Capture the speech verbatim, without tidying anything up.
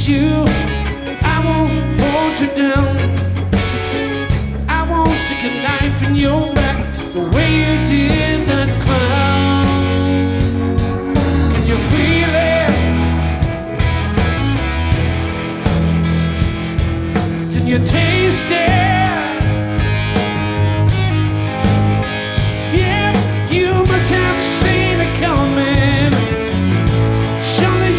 kiss you. I won't hold you down. I won't stick a knife in your back the way you did that clown. Can you feel it? Can you taste it?